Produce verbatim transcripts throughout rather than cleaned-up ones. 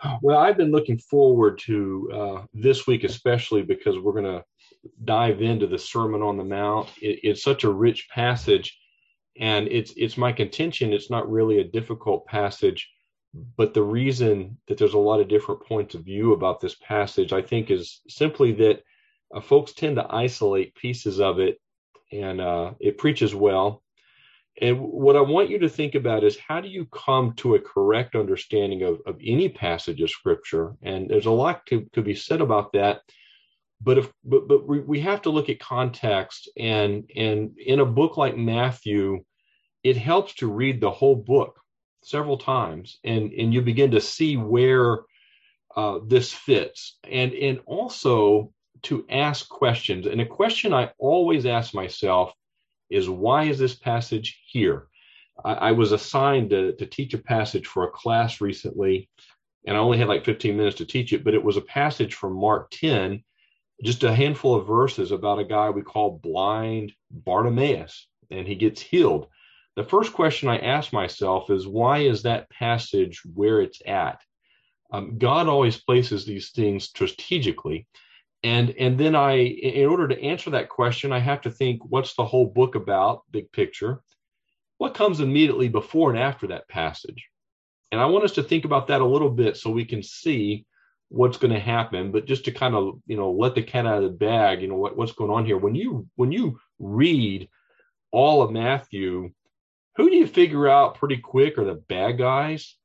Well, I've been looking forward to uh, this week, especially because we're going to dive into the Sermon on the Mount. It, it's such a rich passage, and it's it's my contention it's not really a difficult passage, but the reason that there's a lot of different points of view about this passage, I think, is simply that uh, folks tend to isolate pieces of it, and uh, it preaches well. And what I want you to think about is, how do you come to a correct understanding of, of any passage of Scripture? And there's a lot to, to be said about that. But if but, but we, we have to look at context. And, and in a book like Matthew, it helps to read the whole book several times, and, and you begin to see where uh, this fits. And, and also to ask questions. And a question I always ask myself is, why is this passage here? I, I was assigned to, to teach a passage for a class recently, and I only had like fifteen minutes to teach it, but it was a passage from Mark ten, just a handful of verses about a guy we call blind Bartimaeus, and he gets healed. The first question I ask myself is, why is that passage where it's at? Um, God always places these things strategically. And, and then I, in order to answer that question, I have to think, what's the whole book about, big picture? What comes immediately before and after that passage? And I want us to think about that a little bit so we can see what's going to happen. But just to kind of, you know, let the cat out of the bag, you know, what, what's going on here. When you, when you read all of Matthew, who do you figure out pretty quick are the bad guys?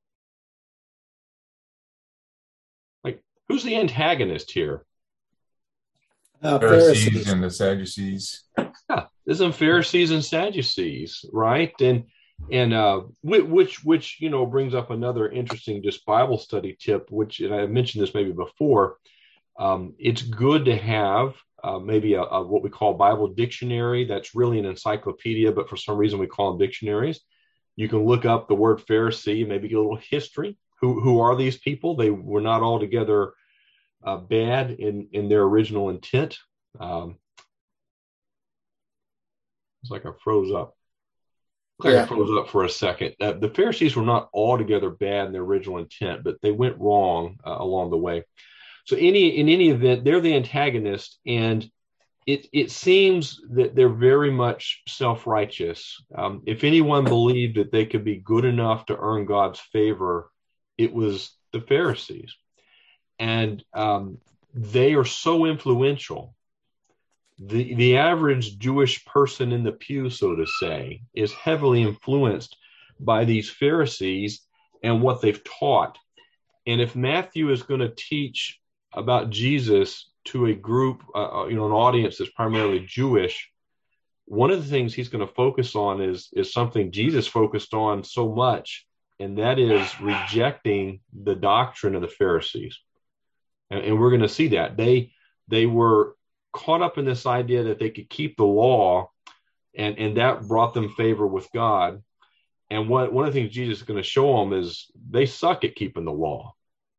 Like, who's the antagonist here? Uh, Pharisees. Pharisees and the Sadducees. Yeah, there's some Pharisees and Sadducees, right? And and uh, which which you know brings up another interesting just Bible study tip, which, and I mentioned this maybe before. Um, it's good to have uh, maybe a, a what we call Bible dictionary. That's really an encyclopedia, but for some reason we call them dictionaries. You can look up the word Pharisee, maybe get a little history. Who who are these people? They were not altogether Uh, bad in, in their original intent. Um, it's like I froze up. Like yeah. I froze up for a second. Uh, the Pharisees were not altogether bad in their original intent, but they went wrong uh, along the way. So any in any event, they're the antagonist, and it it seems that they're very much self-righteous. Um, if anyone believed that they could be good enough to earn God's favor, it was the Pharisees. And um, they are so influential. The, the average Jewish person in the pew, so to say, is heavily influenced by these Pharisees and what they've taught. And if Matthew is going to teach about Jesus to a group, uh, you know, an audience that's primarily Jewish, one of the things he's going to focus on is, is something Jesus focused on so much, and that is rejecting the doctrine of the Pharisees. And we're going to see that they they were caught up in this idea that they could keep the law, and, and that brought them favor with God. And what one of the things Jesus is going to show them is they suck at keeping the law.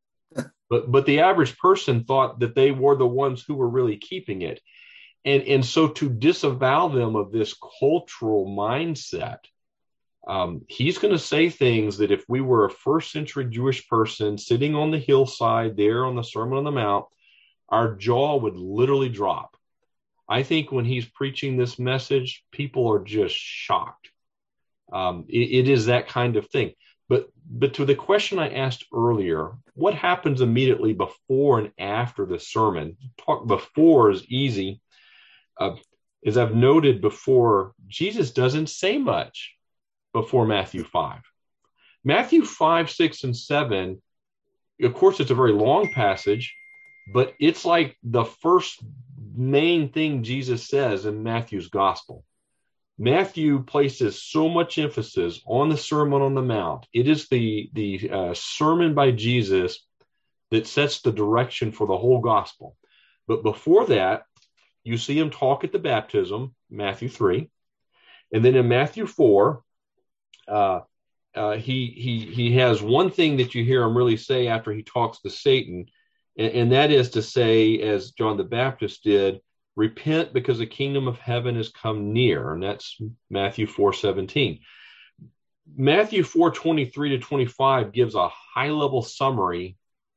But but the average person thought that they were the ones who were really keeping it. And, and so to disavow them of this cultural mindset, Um, he's going to say things that if we were a first century Jewish person sitting on the hillside there on the Sermon on the Mount, our jaw would literally drop. I think when he's preaching this message, people are just shocked. Um, it, it is that kind of thing. But, but to the question I asked earlier, what happens immediately before and after the sermon? Talk before is easy. Uh, as I've noted before, Jesus doesn't say much before Matthew five. Matthew five, six, and seven, of course, it's a very long passage, but it's like the first main thing Jesus says in Matthew's gospel. Matthew places so much emphasis on the Sermon on the Mount. It is the, the uh, sermon by Jesus that sets the direction for the whole gospel. But before that, you see him talk at the baptism, Matthew three. And then in Matthew four, uh, uh, he, he, he has one thing that you hear him really say after he talks to Satan, and, and that is to say, as John the Baptist did, repent because the kingdom of heaven has come near. And that's Matthew four seventeen. Matthew four twenty-three to twenty-five gives a high-level summary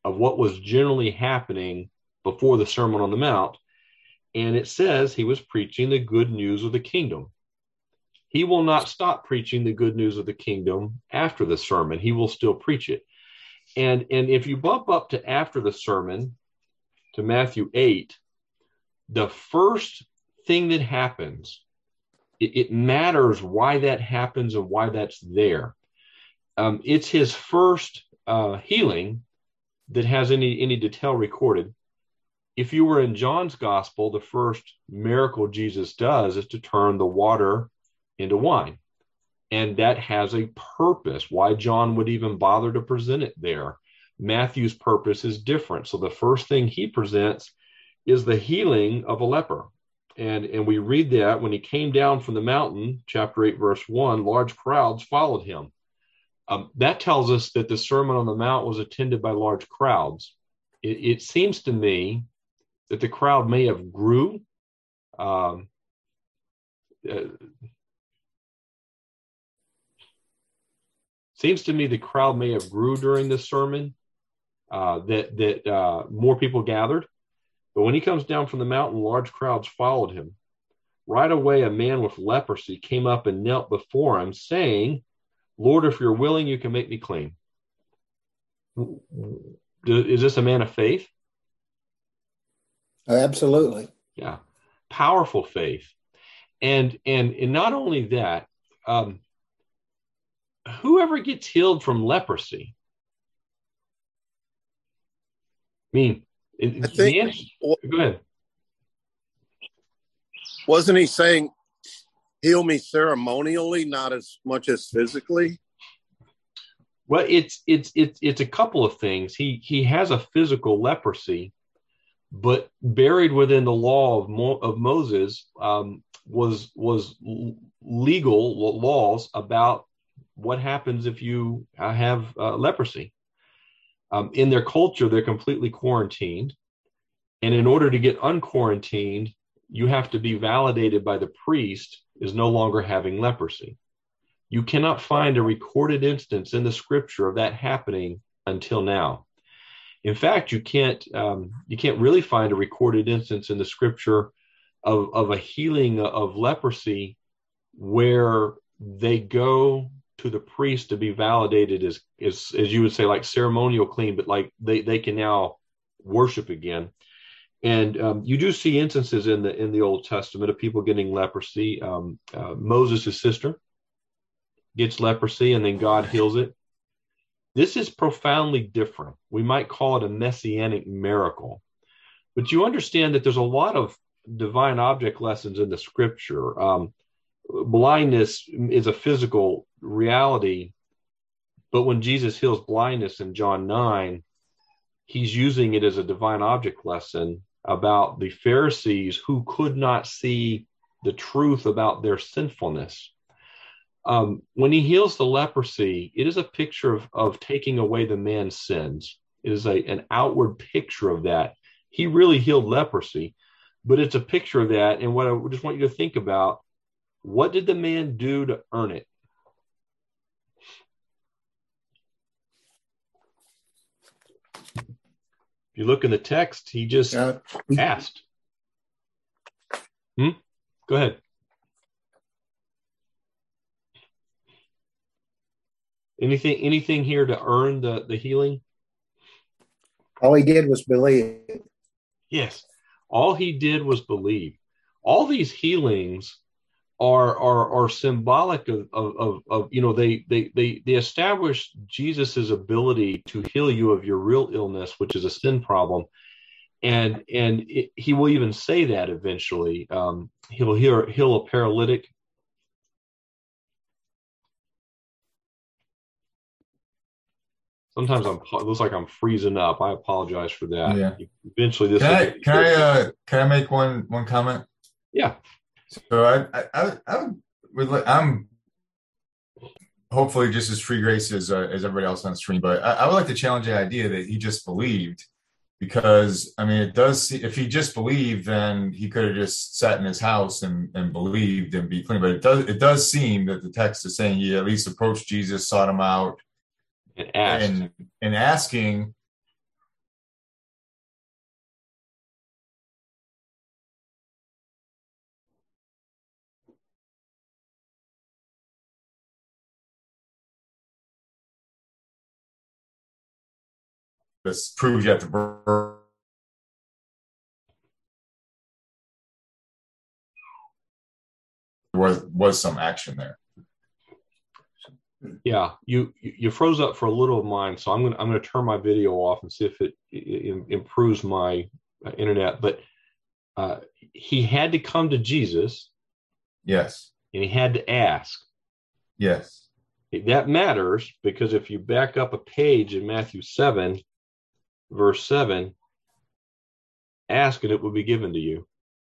of what was generally happening before the Sermon on the Mount. And it says he was preaching the good news of the kingdom. He will not stop preaching the good news of the kingdom after the sermon. He will still preach it. And, and if you bump up to after the sermon, to Matthew eight, the first thing that happens, it, it matters why that happens and why that's there. Um, it's his first uh, healing that has any, any detail recorded. If you were in John's gospel, the first miracle Jesus does is to turn the water into wine. And that has a purpose, why John would even bother to present it there. Matthew's purpose is different. So the first thing he presents is the healing of a leper. And, and we read that when he came down from the mountain, chapter eight, verse one, large crowds followed him. Um, that tells us that the Sermon on the Mount was attended by large crowds. It, it seems to me that the crowd may have grew. Um, uh, seems to me the crowd may have grew during this sermon, uh, that, that uh, more people gathered. But when he comes down from the mountain, large crowds followed him. Right away, a man with leprosy came up and knelt before him, saying, Lord, if you're willing, you can make me clean. Is this a man of faith? Absolutely. Yeah. Powerful faith. And, and, and not only that, um, whoever gets healed from leprosy, I mean, I think, answer, go ahead. Wasn't he saying, heal me ceremonially, not as much as physically? Well, it's it's it's it's a couple of things. He he has a physical leprosy, but buried within the law of Mo, of Moses um, was was legal laws about what happens if you have uh, leprosy. Um, in their culture, they're completely quarantined, and in order to get unquarantined, you have to be validated by the priest as no longer having leprosy. You cannot find a recorded instance in the scripture of that happening until now. In fact, you can't um, you can't really find a recorded instance in the scripture of, of a healing of leprosy where they go to the priest to be validated as, as, as you would say, like ceremonial clean, but like they, they can now worship again. And um, you do see instances in the in the Old Testament of people getting leprosy. Um, uh, Moses' sister gets leprosy and then God heals it. This is profoundly different. We might call it a messianic miracle. But you understand that there's a lot of divine object lessons in the scripture. Um, blindness is a physical reality, but when Jesus heals blindness in John nine, he's using it as a divine object lesson about the Pharisees who could not see the truth about their sinfulness. Um, when he heals the leprosy, it is a picture of, of taking away the man's sins. It is a, an outward picture of that. He really healed leprosy, but it's a picture of that. And what I just want you to think about, what did the man do to earn it? If you look in the text, he just uh, asked. Hmm? Go ahead. Anything anything here to earn the, the healing? All he did was believe. Yes. All he did was believe. All these healings are are, are symbolic of, of, of, of, you know, they, they, they, they establish Jesus's ability to heal you of your real illness, which is a sin problem. And and it, he will even say that eventually. Um, he'll heal, heal a paralytic. Sometimes I'm, it looks like I'm freezing up. I apologize for that. Yeah. Eventually, this. Can I can I uh, can I make one one comment? Yeah. So I I I would I'm hopefully just as free grace as uh, as everybody else on the stream, but I, I would like to challenge the idea that he just believed, because I mean it does. If he just believed, then he could have just sat in his house and, and believed and be clean. But it does it does seem that the text is saying he at least approached Jesus, sought him out. And, asked. and and asking, this proves you have to burn. There was was some action there. Yeah, you you froze up for a little of mine, so I'm gonna I'm gonna turn my video off and see if it, it improves my uh, internet. But uh, he had to come to Jesus. Yes. And he had to ask. Yes. That matters, because if you back up a page in Matthew seven, verse seven, ask and it will be given to you.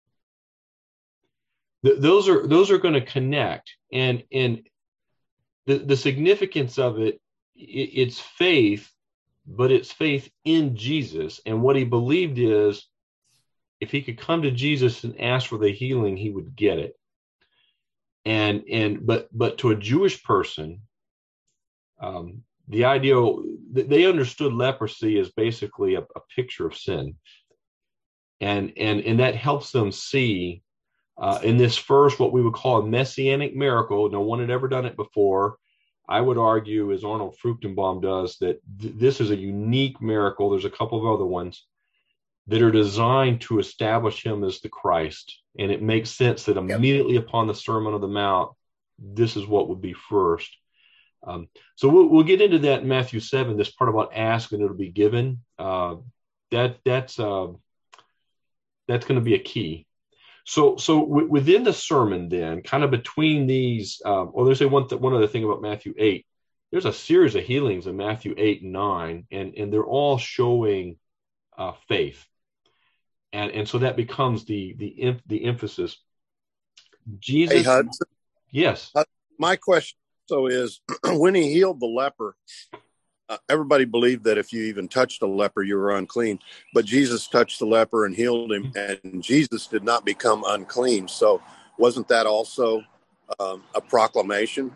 Th- those are those are going to connect, and and the the significance of it, it, it's faith, but it's faith in Jesus, and what he believed is, if he could come to Jesus and ask for the healing, he would get it. And and but but to a Jewish person, um, the ideal, they understood leprosy as basically a, a picture of sin, and and and that helps them see uh, in this first, what we would call a messianic miracle. No one had ever done it before. I would argue, as Arnold Fruchtenbaum does, that th- this is a unique miracle. There's a couple of other ones that are designed to establish him as the Christ. And it makes sense that immediately yep. upon the Sermon on the Mount, this is what would be first. Um, so we'll, we'll get into that in Matthew seven, this part about ask and it'll be given. Uh, that that's uh, that's going to be a key. So so w- within the sermon then, kind of between these, um, or there's a one, th- one other thing about Matthew eight, there's a series of healings in Matthew eight and nine, and, and they're all showing uh, faith. And and so that becomes the the the emphasis. Jesus, hey, Hudson, yes. Uh, my question so is, when he healed the leper, uh, everybody believed that if you even touched a leper, you were unclean. But Jesus touched the leper and healed him, and Jesus did not become unclean. So wasn't that also um, a proclamation?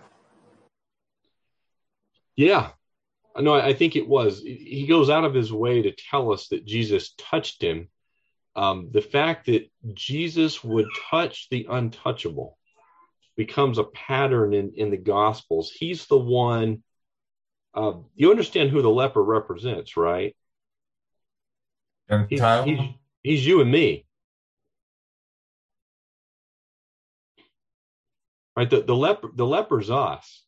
Yeah. No, I think it was. He goes out of his way to tell us that Jesus touched him. Um, the fact that Jesus would touch the untouchable becomes a pattern in, in the Gospels. He's the one, uh, you understand who the leper represents, right? He's, he's, he's you and me. Right? The, the, leper, the leper's us.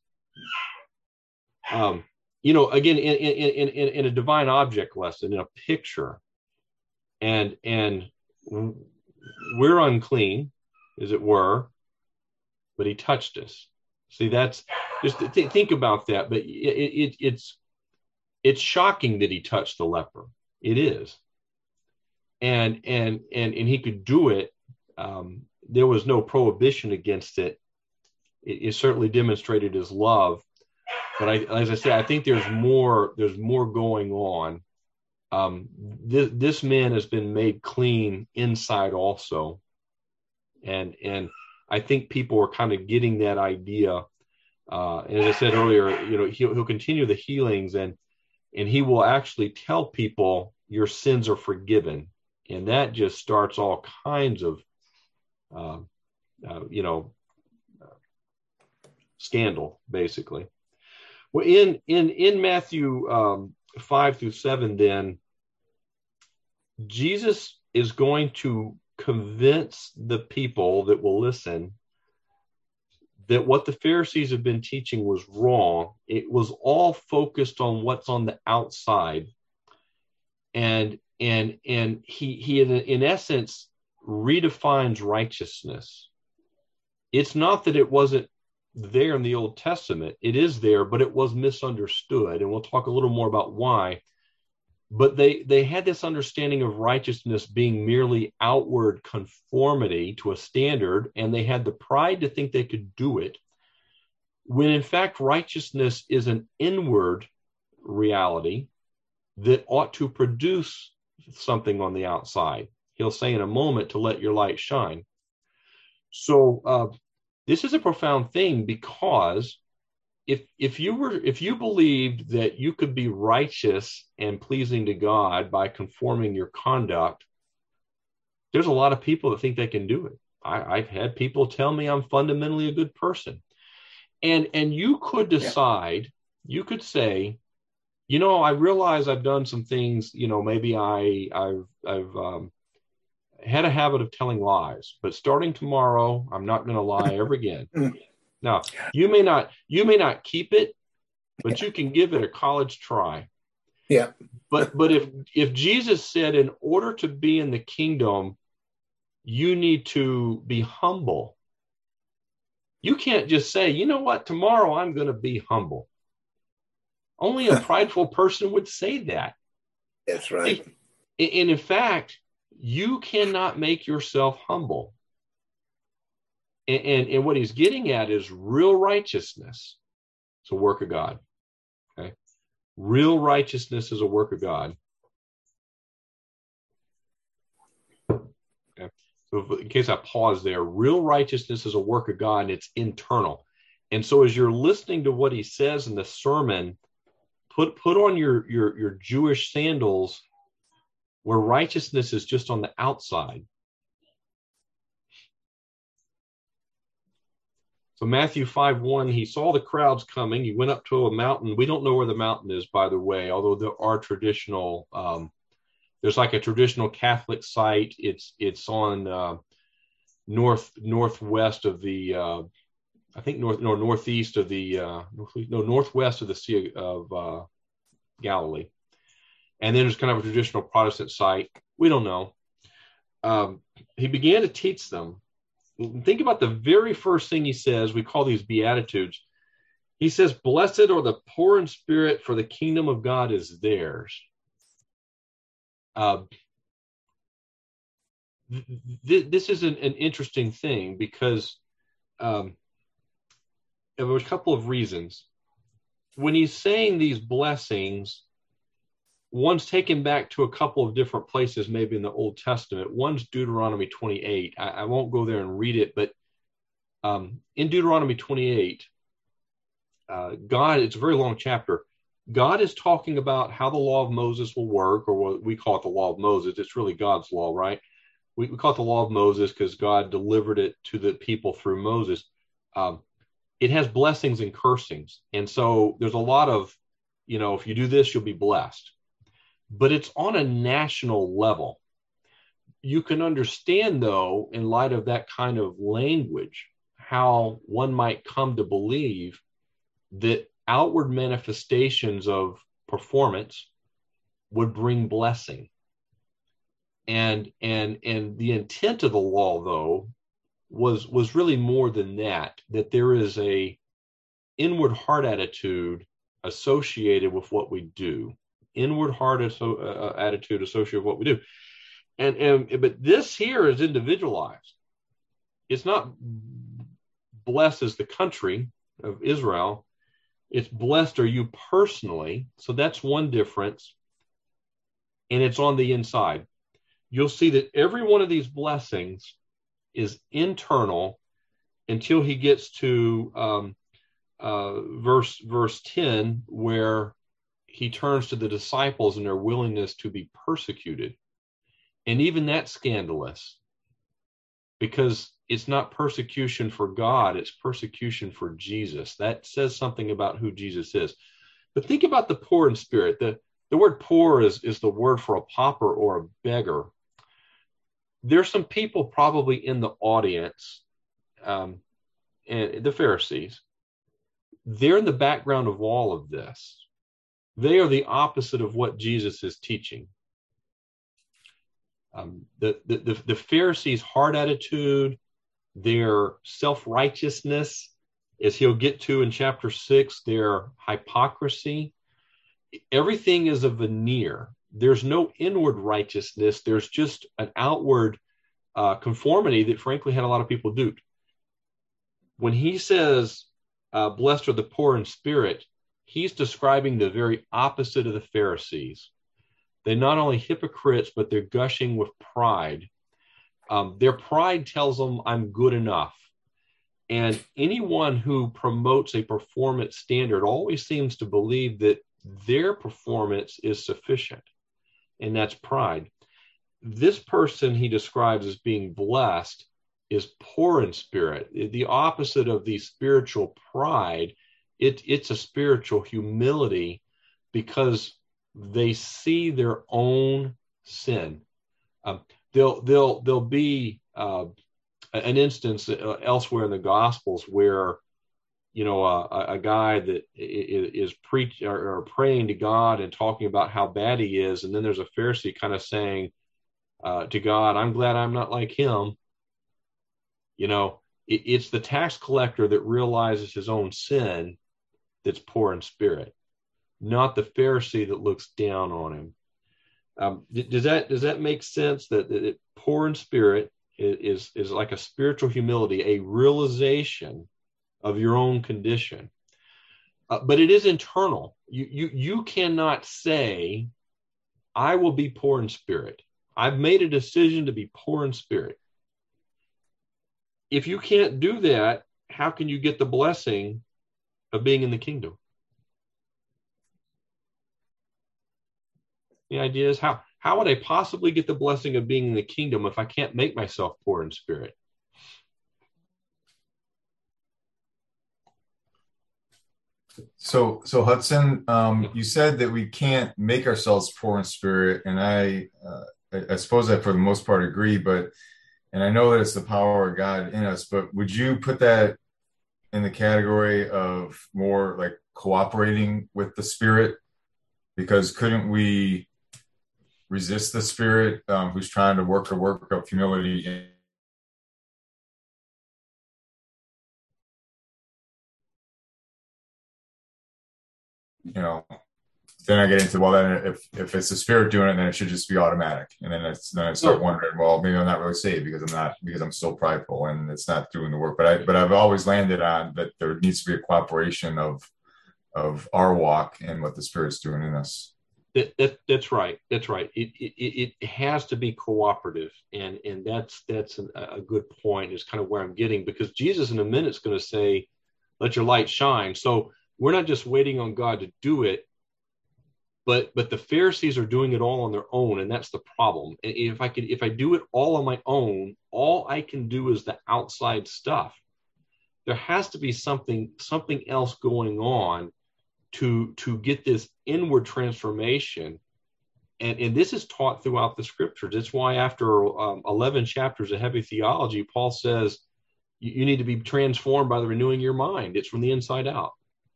Um, you know, again, in, in, in, in a divine object lesson, in a picture, And and we're unclean, as it were, but he touched us. See, that's just th- think about that. But it, it, it's it's shocking that he touched the leper. It is, and and and and he could do it. Um, there was no prohibition against it. It, it certainly demonstrated his love. But I, as I said, I think there's more. There's more going on. Um, this, this man has been made clean inside also. And, and I think people are kind of getting that idea. Uh, and as I said earlier, you know, he'll, he'll continue the healings, and, and he will actually tell people your sins are forgiven. And that just starts all kinds of, uh, uh, you know, uh, scandal, basically. Well, in, in, in Matthew, um, five through seven, then Jesus is going to convince the people that will listen that what the Pharisees have been teaching was wrong. It was all focused on what's on the outside. And and and he he in, in essence redefines righteousness. It's not that it wasn't there in the Old Testament. It is there, but it was misunderstood. And we'll talk a little more about why. But they, they had this understanding of righteousness being merely outward conformity to a standard, and they had the pride to think they could do it, when in fact righteousness is an inward reality that ought to produce something on the outside. He'll say in a moment to let your light shine. So uh, this is a profound thing, because if if you were if you believed that you could be righteous and pleasing to God by conforming your conduct, there's a lot of people that think they can do it. I, I've had people tell me I'm fundamentally a good person, and and you could decide, you could say, you know, I realize I've done some things, you know, maybe I, I've, I've um, had a habit of telling lies, but starting tomorrow, I'm not going to lie ever again. Now, you may not, you may not keep it, but Yeah. you can give it a college try. Yeah. But, but if, if Jesus said, in order to be in the kingdom, you need to be humble. You can't just say, you know what, tomorrow I'm going to be humble. Only a prideful person would say that. That's right. And in fact, you cannot make yourself humble. And, and, and what he's getting at is real righteousness. It's a work of God. Okay. Real righteousness is a work of God. Okay. So in case I pause there, real righteousness is a work of God, and it's internal. And so as you're listening to what he says in the sermon, put put on your your your Jewish sandals, where righteousness is just on the outside. So Matthew five one, he saw the crowds coming. He went up to a mountain. We don't know where the mountain is, by the way, although there are traditional, um, there's like a traditional Catholic site. It's it's on uh, north northwest of the, uh, I think north no northeast of the, uh, no northwest of the Sea of uh, Galilee. And then there's kind of a traditional Protestant site. We don't know. Um, he began to teach them. Think about the very first thing he says. We call these Beatitudes. He says, blessed are the poor in spirit, for the kingdom of God is theirs. Uh, th- th- this is an, an interesting thing because um, there were a couple of reasons. When he's saying these blessings, one's taken back to a couple of different places, maybe in the Old Testament. One's Deuteronomy twenty-eight. I, I won't go there and read it, but um, in Deuteronomy twenty-eight, uh, God, it's a very long chapter. God is talking about how the law of Moses will work, or what we call it the law of Moses. It's really God's law, right? We, we call it the law of Moses because God delivered it to the people through Moses. Um, it has blessings and cursings. And so there's a lot of, you know, if you do this, you'll be blessed. But it's on a national level. You can understand, though, in light of that kind of language, how one might come to believe that outward manifestations of performance would bring blessing. And and and the intent of the law, though, was was really more than that, that there is a inward heart attitude associated with what we do. Inward heart aso- uh, attitude associated with what we do. And, and but this here is individualized. It's not blessed as the country of Israel. It's blessed are you personally. So that's one difference. And it's on the inside. You'll see that every one of these blessings is internal until he gets to um, uh, verse verse ten, where he turns to the disciples and their willingness to be persecuted. And even that's scandalous, because it's not persecution for God, it's persecution for Jesus. That says something about who Jesus is. But think about the poor in spirit. The, the word poor is, is the word for a pauper or a beggar. There's some people probably in the audience, um, and the Pharisees, they're in the background of all of this. They are the opposite of what Jesus is teaching. Um, the, the, the, the Pharisees' hard attitude, their self-righteousness, as he'll get to in chapter six, their hypocrisy, everything is a veneer. There's no inward righteousness. There's just an outward uh, conformity that, frankly, had a lot of people duped. When he says, uh, blessed are the poor in spirit, he's describing the very opposite of the Pharisees. They're not only hypocrites, but they're gushing with pride. Um, their pride tells them, I'm good enough. And anyone who promotes a performance standard always seems to believe that their performance is sufficient. And that's pride. This person he describes as being blessed is poor in spirit. The opposite of the spiritual pride, it, it's a spiritual humility because they see their own sin. Um, there'll there'll there'll be uh, an instance uh, elsewhere in the Gospels where, you know, uh, a, a guy that is preaching or, or praying to God and talking about how bad he is, and then there's a Pharisee kind of saying uh, to God, "I'm glad I'm not like him." You know, it, it's the tax collector that realizes his own sin that's poor in spirit, not the Pharisee that looks down on him. Um, does that does that make sense? That, that it, poor in spirit is is like a spiritual humility, a realization of your own condition, uh, but it is internal. You you you cannot say, "I will be poor in spirit. I've made a decision to be poor in spirit." If you can't do that, how can you get the blessing of being in the kingdom? The idea is, how how would I possibly get the blessing of being in the kingdom if I can't make myself poor in spirit? So, so Hudson, um, you said that we can't make ourselves poor in spirit, and I, uh, I, I suppose I, for the most part, agree. But, and I know that it's the power of God in us. But would you put that in the category of more like cooperating with the Spirit? Because couldn't we resist the Spirit um, who's trying to work the work of humility in, you know, then I get into, well, then if, if it's the Spirit doing it, then it should just be automatic. And then it's, then I start wondering, well, maybe I'm not really saved because I'm not, because I'm still prideful and it's not doing the work. But I, but I've always landed on that there needs to be a cooperation of, of our walk and what the Spirit's doing in us. That, that, that's right. That's right. It, it it has to be cooperative, and and that's that's an, a good point. Is kind of where I'm getting, because Jesus in a minute is going to say, "Let your light shine." So we're not just waiting on God to do it, but but the Pharisees are doing it all on their own, and that's the problem. If I could, if I do it all on my own, all I can do is the outside stuff. There has to be something something else going on to to get this inward transformation, and and this is taught throughout the scriptures. It's why after um, eleven chapters of heavy theology, Paul says you, you need to be transformed by the renewing of your mind. It's from the inside out.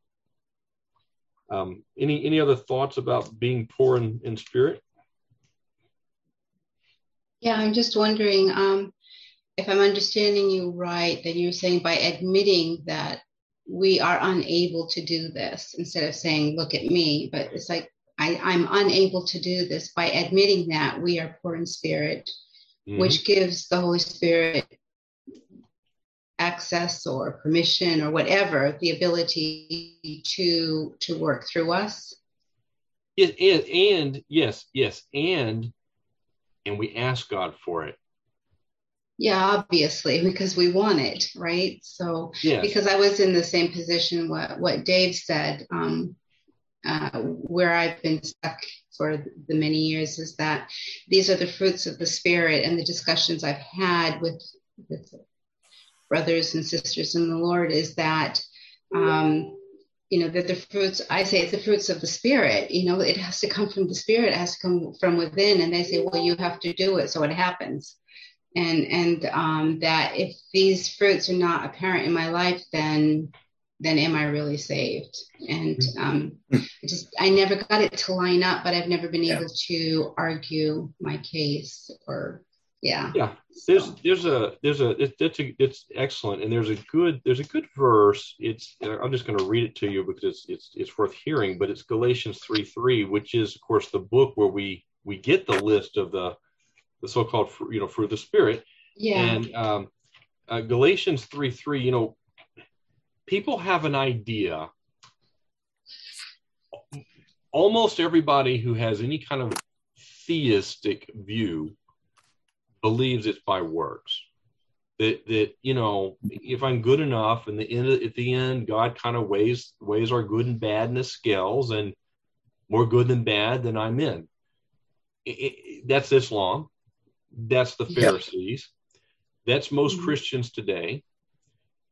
Um, any any other thoughts about being poor in, in spirit? Yeah, I'm just wondering um, if I'm understanding you right, that you're saying by admitting that we are unable to do this, instead of saying, "Look at me," but it's like, I, I'm unable to do this. By admitting that we are poor in spirit, mm-hmm. which gives the Holy Spirit access or permission or whatever, the ability to to work through us. It, and, and yes, yes, and and we ask God for it. Yeah, obviously, because we want it, right? So, yes. Because I was in the same position what what Dave said, um, uh, where I've been stuck for the many years, is that these are the fruits of the Spirit, and the discussions I've had with with brothers and sisters in the Lord is that, um, you know, that the fruits, I say it's the fruits of the Spirit. You know, it has to come from the Spirit, it has to come from within, and they say, well, you have to do it, so it happens. And and um, that if these fruits are not apparent in my life, then then am I really saved? And um, I just I never got it to line up, but I've never been yeah. able to argue my case. Or yeah, yeah. There's so. there's a there's a it, it's a, it's excellent, and there's a good there's a good verse. It's I'm just going to read it to you because it's it's it's worth hearing. But it's Galatians three three, which is of course the book where we we get the list of the the so-called, you know, fruit of the Spirit. Yeah. And um, uh, Galatians three three, you know, people have an idea. Almost everybody who has any kind of theistic view believes it's by works. That, that you know, if I'm good enough, and the end, at the end, God kind of weighs weighs our good and bad in the scales, and more good than bad, then I'm in. It, it, that's Islam. That's the Pharisees. Yep. That's most mm-hmm. Christians today.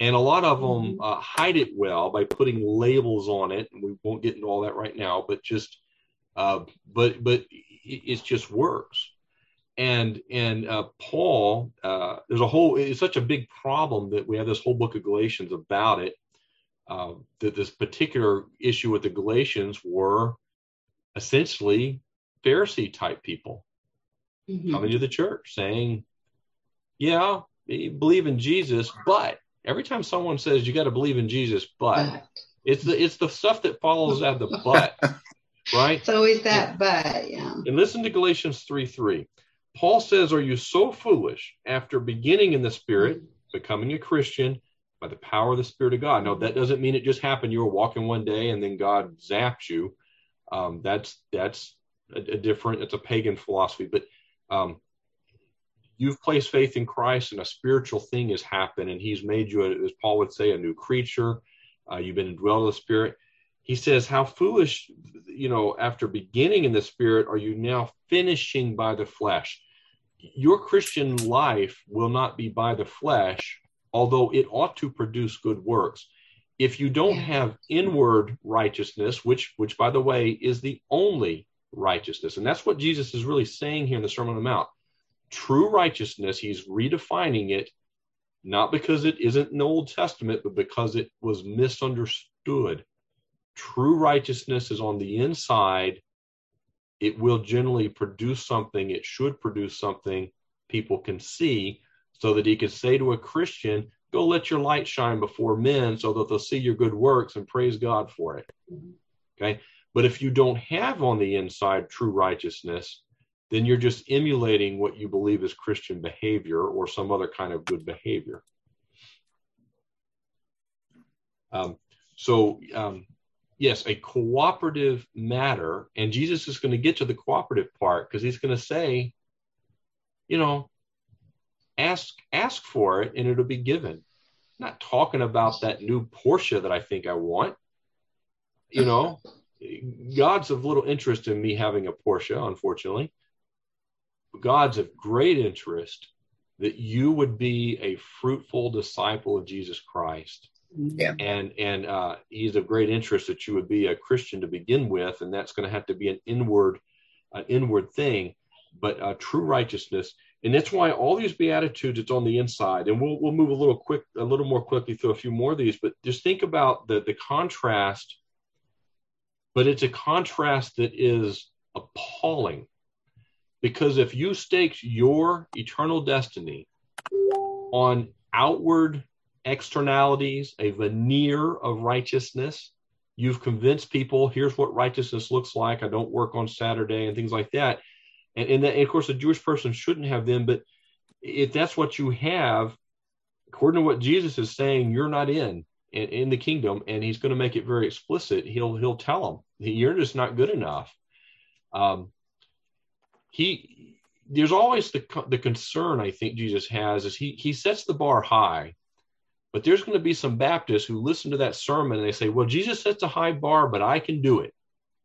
And a lot of them uh, hide it well by putting labels on it. And we won't get into all that right now, but just, uh, but, but it, it just works. And, and uh, Paul, uh, there's a whole, it's such a big problem that we have this whole book of Galatians about it. Uh, that this particular issue with the Galatians were essentially Pharisee type people mm-hmm. coming to the church saying, yeah, you believe in Jesus, but every time someone says you got to believe in Jesus, but, but it's the it's the stuff that follows out the but, right? It's always that but, yeah. And listen to Galatians three three. Paul says, are you so foolish after beginning in the Spirit, mm-hmm. becoming a Christian by the power of the Spirit of God? Now, that doesn't mean it just happened. You were walking one day and then God zapped you. Um, that's that's a, a different, it's a pagan philosophy, but um, you've placed faith in Christ and a spiritual thing has happened and he's made you, a, as Paul would say, a new creature. Uh, you've been indwelled with the Spirit. He says, how foolish, you know, after beginning in the Spirit, are you now finishing by the flesh? Your Christian life will not be by the flesh, although it ought to produce good works. If you don't have inward righteousness, which, which by the way, is the only righteousness, and that's what Jesus is really saying here in the Sermon on the Mount. True righteousness, he's redefining it, not because it isn't in the Old Testament, but because it was misunderstood. True righteousness is on the inside. It will generally produce something. It should produce something people can see, so that he could say to a Christian, go let your light shine before men so that they'll see your good works and praise God for it. Okay. But if you don't have on the inside true righteousness, then you're just emulating what you believe is Christian behavior or some other kind of good behavior. Um, so, um, yes, a cooperative matter, and Jesus is going to get to the cooperative part because he's going to say, you know, Ask ask for it and it'll be given. I'm not talking about that new Porsche that I think I want. You know, God's of little interest in me having a Porsche, unfortunately. God's of great interest that you would be a fruitful disciple of Jesus Christ. Yeah. And and uh, he's of great interest that you would be a Christian to begin with, and that's going to have to be an inward, an inward thing. But uh, true righteousness. And that's why all these Beatitudes, it's on the inside. And we'll we'll move a little quick, a little more quickly through a few more of these, but just think about the, the contrast. But it's a contrast that is appalling. Because if you staked your eternal destiny on outward externalities, a veneer of righteousness, you've convinced people, here's what righteousness looks like. I don't work on Saturday and things like that. And, and, that, and of course, a Jewish person shouldn't have them. But if that's what you have, according to what Jesus is saying, you're not in, in, in the kingdom. And he's going to make it very explicit. He'll he'll tell them, you're just not good enough. Um, he there's always the the concern, I think Jesus has, is he he sets the bar high. But there's going to be some Baptists who listen to that sermon and they say, well, Jesus sets a high bar, but I can do it.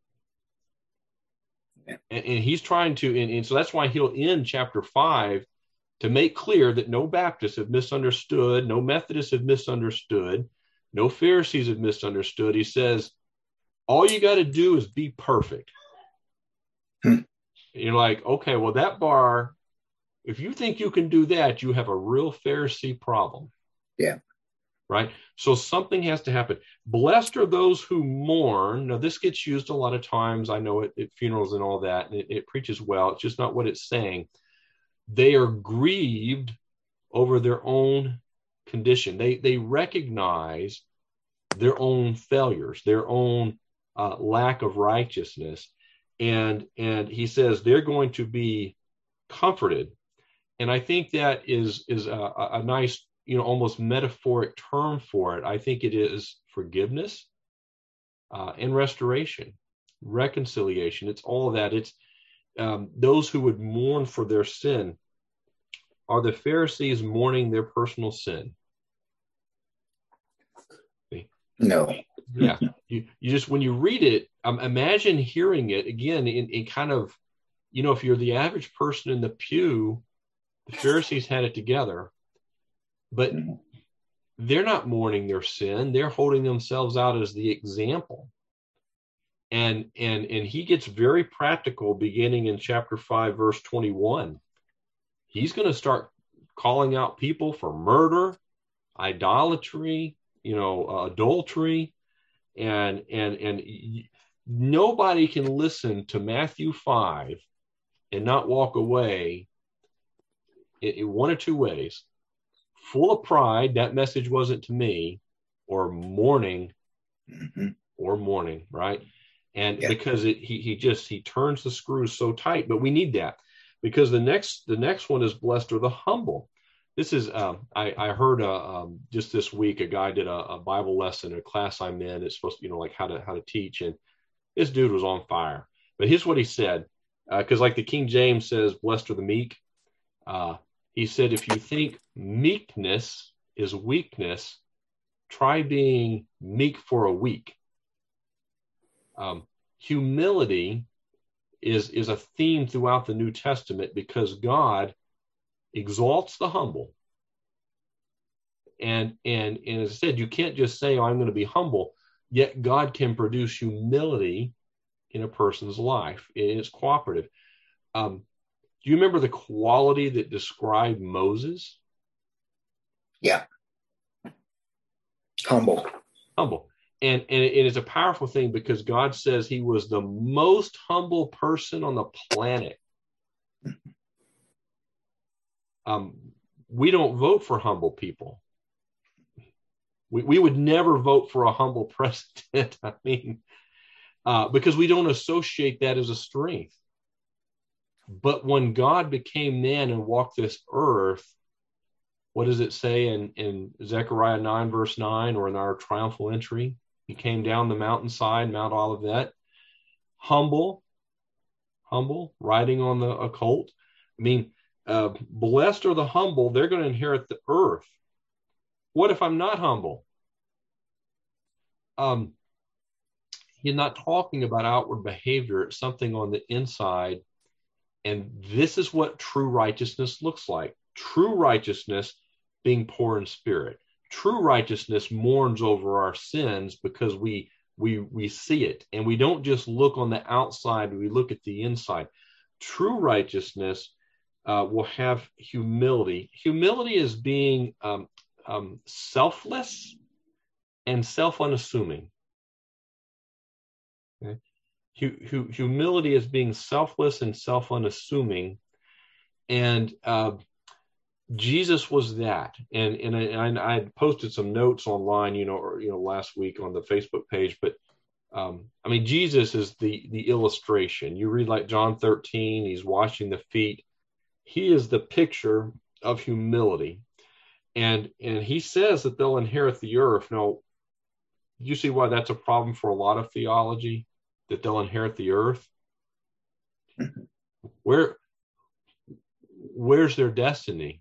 And, and he's trying to, and, and so that's why he'll end chapter five to make clear that no Baptists have misunderstood, no Methodists have misunderstood, no Pharisees have misunderstood. He says, all you got to do is be perfect. Hmm. You're like, okay, well, that bar, if you think you can do that, you have a real Pharisee problem. Yeah. Right? So something has to happen. Blessed are those who mourn. Now, this gets used a lot of times. I know it at funerals and all that, and it, it preaches well. It's just not what it's saying. They are grieved over their own condition. They, they recognize their own failures, their own uh, lack of righteousness. And, and he says they're going to be comforted. And I think that is, is a, a nice, you know, almost metaphoric term for it. I think it is forgiveness uh, and restoration, reconciliation. It's all of that. It's um, those who would mourn for their sin. Are the Pharisees mourning their personal sin? No. Yeah. You, you just, when you read it, um, imagine hearing it again in, in kind of, you know, if you're the average person in the pew, the Pharisees had it together. But they're not mourning their sin. They're holding themselves out as the example. And, and, and he gets very practical beginning in chapter five, verse twenty-one. He's going to start calling out people for murder, idolatry, you know, uh, adultery, and, and, and nobody can listen to Matthew five and not walk away in, in one or two ways: full of pride, that message wasn't to me, or mourning, mm-hmm. or mourning, right? And yeah. because it, he he just he turns the screws so tight, but we need that, because the next the next one is blessed are the humble. This is um, I I heard uh, um, just this week a guy did a, a Bible lesson in a class I'm in. It's supposed to, you know, like how to how to teach, and this dude was on fire. But here's what he said, because uh, like the King James says, "Blessed are the meek." Uh, he said, if you think meekness is weakness, try being meek for a week. Um, humility is, is a theme throughout the New Testament, because God exalts the humble. And, and, and as I said, you can't just say, oh, I'm going to be humble, yet God can produce humility in a person's life. It's cooperative. Um, do you remember the quality that described Moses? Yeah. Humble. Humble. And, and it is a powerful thing, because God says he was the most humble person on the planet. Um, we don't vote for humble people. We, we would never vote for a humble president. I mean, uh, because we don't associate that as a strength. But when God became man and walked this earth, what does it say in, in Zechariah nine, verse nine, or in our triumphal entry? He came down the mountainside, Mount Olivet, humble, humble, riding on the a colt. I mean, uh, blessed are the humble, they're going to inherit the earth. What if I'm not humble? Um, he's not talking about outward behavior. It's something on the inside. And this is what true righteousness looks like. True righteousness being poor in spirit. True righteousness mourns over our sins, because we we we see it, and we don't just look on the outside, we look at the inside. True righteousness uh, will have humility. Humility is being um, um, selfless and self-unassuming. Okay? Hu- humility is being selfless and self-unassuming, and uh, Jesus was that. And and I, I posted some notes online, you know, or, you know, last week on the Facebook page. But um, I mean, Jesus is the the illustration. You read like John thirteen, he's washing the feet. He is the picture of humility, and and he says that they'll inherit the earth. Now, you see why that's a problem for a lot of theology, that they'll inherit the earth. Where where's their destiny?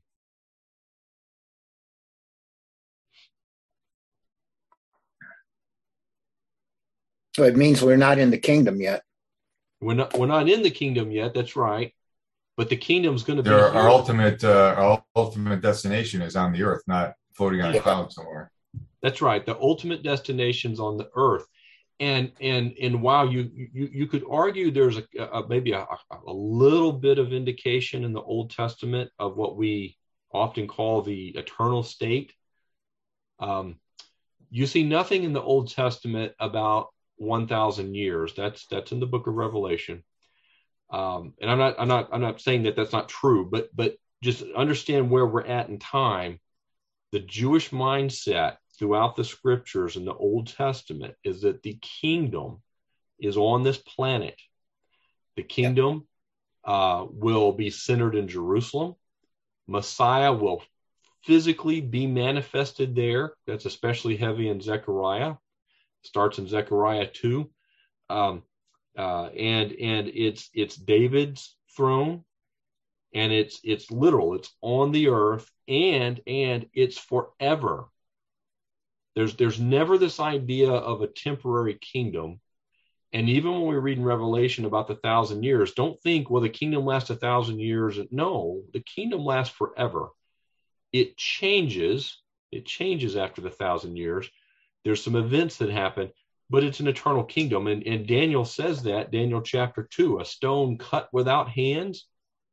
So it means we're not in the kingdom yet. We're not. We're not in the kingdom yet. That's right. But the kingdom's going to be. Our, our ultimate, uh, our ultimate destination is on the earth, not floating on a cloud somewhere. That's right. The ultimate destination's on the earth, and and and while you you you could argue there's a, a maybe a, a little bit of indication in the Old Testament of what we often call the eternal state. Um, you see nothing in the Old Testament about one thousand years. That's that's in the book of Revelation. Um, and I'm not I'm not I'm not saying that that's not true, but but just understand where we're at in time. The Jewish mindset throughout the scriptures in the Old Testament is that the kingdom is on this planet. The kingdom uh, will be centered in Jerusalem. Messiah will physically be manifested there. That's especially heavy in Zechariah. Starts in Zechariah two, um, uh, and and it's it's David's throne, and it's it's literal. It's on the earth, and and it's forever. There's there's never this idea of a temporary kingdom, and even when we read in Revelation about the thousand years, don't think, well, the kingdom lasts a thousand years. No, the kingdom lasts forever. It changes. It changes after the thousand years. There's some events that happen, but it's an eternal kingdom. And, and Daniel says that, Daniel chapter two, a stone cut without hands.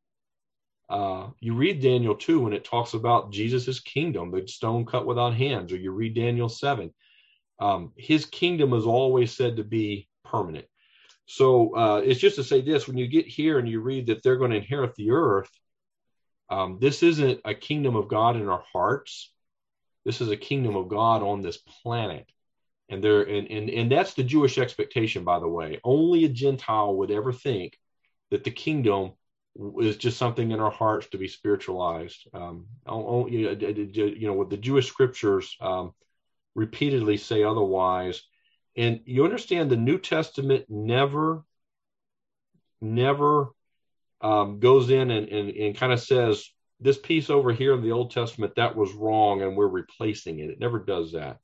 Uh, you read Daniel two when it talks about Jesus's kingdom, the stone cut without hands, or you read Daniel seven. Um, his kingdom is always said to be permanent. So uh, it's just to say this, when you get here and you read that they're going to inherit the earth, um, this isn't a kingdom of God in our hearts. This is a kingdom of God on this planet. And there, and, and, and that's the Jewish expectation, by the way. Only a Gentile would ever think that the kingdom is just something in our hearts to be spiritualized. Um, you know, what the Jewish scriptures um, repeatedly say otherwise. And you understand the New Testament never, never um, goes in and, and, and kind of says, this piece over here in the Old Testament, that was wrong, and we're replacing it. It never does that.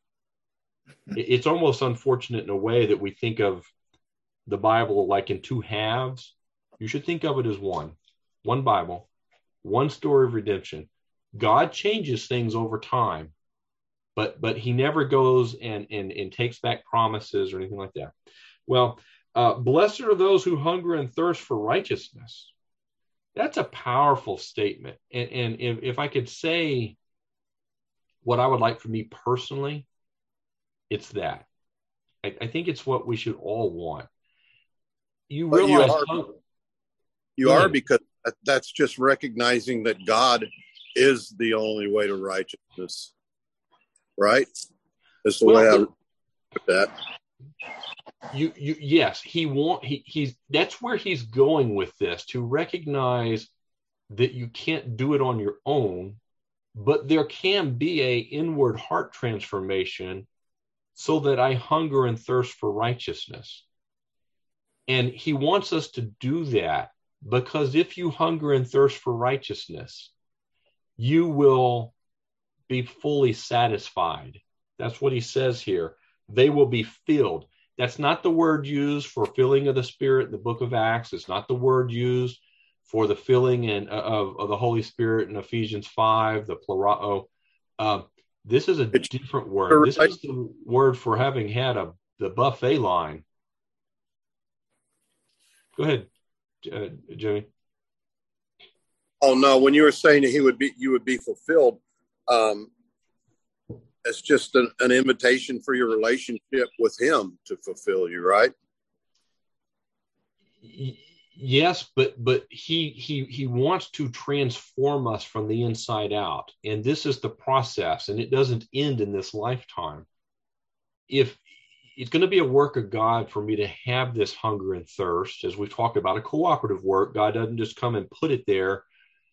It's almost unfortunate in a way that we think of the Bible like in two halves. You should think of it as one, one Bible, one story of redemption. God changes things over time, but but he never goes and, and, and takes back promises or anything like that. Well, uh, blessed are those who hunger and thirst for righteousness. That's a powerful statement. And, and if, if I could say what I would like for me personally, it's that. I, I think it's what we should all want. You but realize you are, how, you are because that's just recognizing that God is the only way to righteousness, right? That's the well, way I look at that. You, you, yes, he want he he's that's where he's going with this, to recognize that you can't do it on your own, but there can be a inward heart transformation so that I hunger and thirst for righteousness. And he wants us to do that, because if you hunger and thirst for righteousness, you will be fully satisfied. That's what he says here. They will be filled. That's not the word used for filling of the Spirit in the book of Acts. It's not the word used for the filling in, of, of the Holy Spirit in Ephesians five, the plerao. Uh, this is a different word. This is the word for having had a the buffet line. Go ahead, uh, Jimmy. Oh no! When you were saying that he would be, you would be fulfilled. Um, it's just an, an invitation for your relationship with him to fulfill you, right? Yes, but but he he he wants to transform us from the inside out, and this is the process, and it doesn't end in this lifetime. If it's going to be a work of God for me to have this hunger and thirst, as we've talked about, a cooperative work. God doesn't just come and put it there.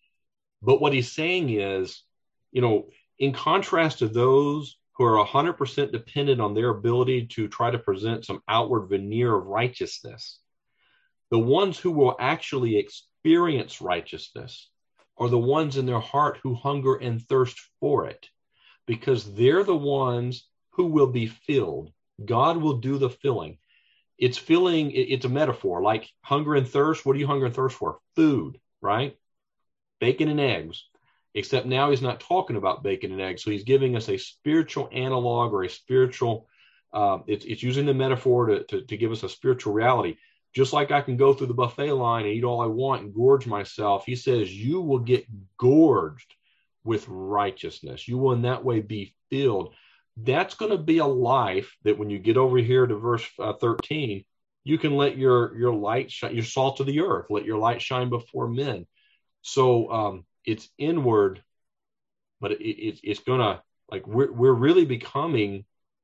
But what he's saying is, you know, in contrast to those who are one hundred percent dependent on their ability to try to present some outward veneer of righteousness, the ones who will actually experience righteousness are the ones in their heart who hunger and thirst for it, because they're the ones who will be filled. God will do the filling. It's filling, it's a metaphor, like hunger and thirst. What do you hunger and thirst for? Food, right? Bacon and eggs. Except now he's not talking about bacon and eggs. So he's giving us a spiritual analog, or a spiritual, uh, it's, it's using the metaphor to, to, to give us a spiritual reality. Just like I can go through the buffet line and eat all I want and gorge myself, he says you will get gorged with righteousness. You will in that way be filled. That's going to be a life that when you get over here to verse uh, thirteen, you can let your, your light shine, your salt of the earth, let your light shine before men. So um, it's inward, but it, it, it's going to, like, we're, we're really becoming,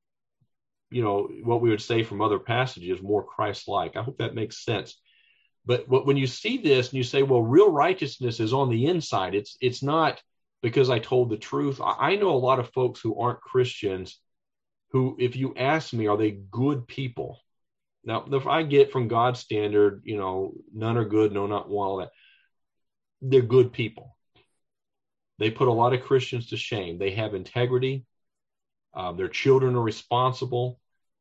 you know, what we would say from other passages, more Christ-like. I hope that makes sense. But what, when you see this and you say, well, real righteousness is on the inside, it's it's not because I told the truth. I know a lot of folks who aren't Christians who, if you ask me, are they good people? Now, if I get from God's standard, you know, none are good, no, not one, all that. They're good people. They put a lot of Christians to shame. They have integrity. Um, their children are responsible.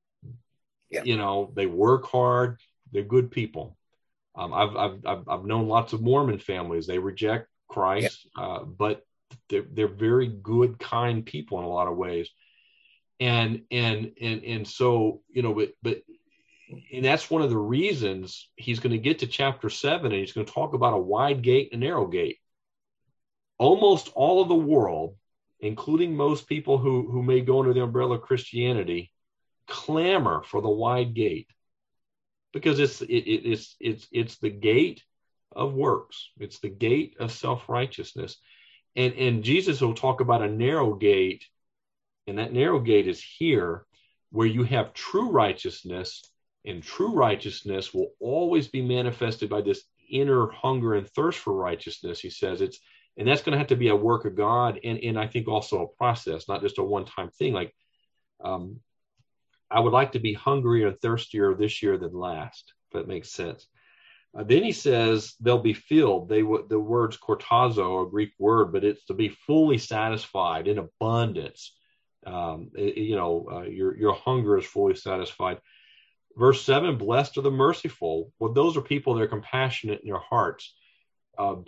Yeah. You know, they work hard. They're good people. Um, I've, I've, I've, I've known lots of Mormon families. They reject Christ, yeah. uh, but they're, they're very good, kind people in a lot of ways. And, and, and, and so, you know, but, but, and that's one of the reasons he's going to get to chapter seven, and he's going to talk about a wide gate and a narrow gate. Almost all of the world, including most people who, who may go under the umbrella of Christianity, clamor for the wide gate, because it's, it, it, it's, it's, it's the gate of works. It's the gate of self-righteousness. And, and Jesus will talk about a narrow gate, and that narrow gate is here, where you have true righteousness, and true righteousness will always be manifested by this inner hunger and thirst for righteousness. He says it's, and that's going to have to be a work of God, and, and I think also a process, not just a one-time thing. Like, um, I would like to be hungrier and thirstier this year than last, if that makes sense. Uh, then he says they'll be filled. They w- the word's kortazo, a Greek word, but it's to be fully satisfied in abundance. Um, it, you know, uh, your your hunger is fully satisfied. Verse seven: blessed are the merciful. Well, those are people that are compassionate in their hearts. Um,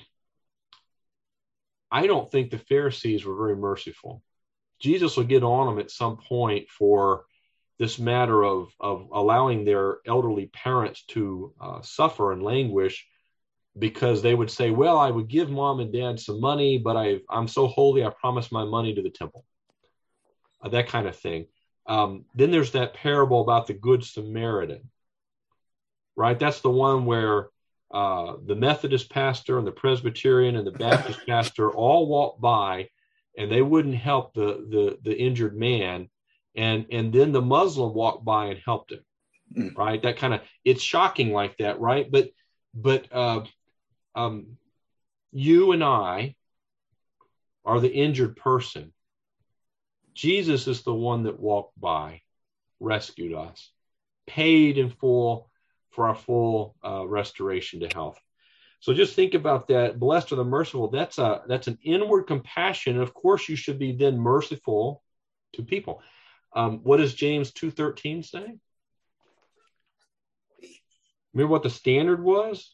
I don't think the Pharisees were very merciful. Jesus will get on them at some point for this matter of, of allowing their elderly parents to uh, suffer and languish, because they would say, well, I would give mom and dad some money, but I, I'm so holy, I promised my money to the temple. Uh, that kind of thing. Um, then there's that parable about the Good Samaritan, right? That's the one where uh, the Methodist pastor and the Presbyterian and the Baptist pastor all walked by, and they wouldn't help the, the, the injured man. And and then the Muslim walked by and helped him, mm. right? That kind of, it's shocking like that, right? But but uh, um, you and I are the injured person. Jesus is the one that walked by, rescued us, paid in full for our full uh, restoration to health. So just think about that. Blessed are the merciful. That's a that's an inward compassion. Of course, you should be then merciful to people. Um, what does James two thirteen say? Remember what the standard was?